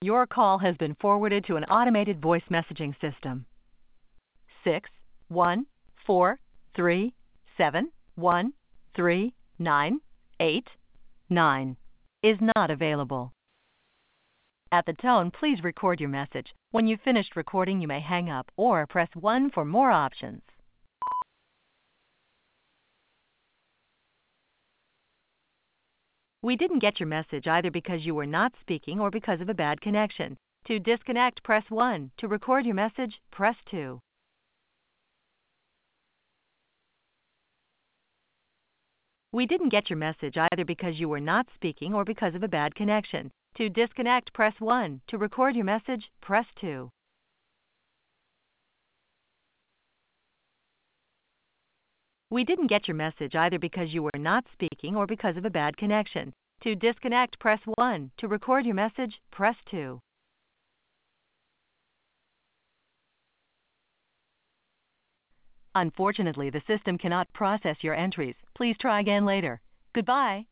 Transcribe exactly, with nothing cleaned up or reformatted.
Your call has been forwarded to an automated voice messaging system. Six one four three seven one three nine eight nine is not available. At the tone, please record your message. When you've finished recording, you may hang up or press one for more options. We didn't get your message either because you were not speaking or because of a bad connection. To disconnect, press one. To record your message, press two. We didn't get your message either because you were not speaking or because of a bad connection. To disconnect, press one. To record your message, press two. We didn't get your message either because you were not speaking or because of a bad connection. To disconnect, press one. To record your message, press two. Unfortunately, the system cannot process your entries. Please try again later. Goodbye.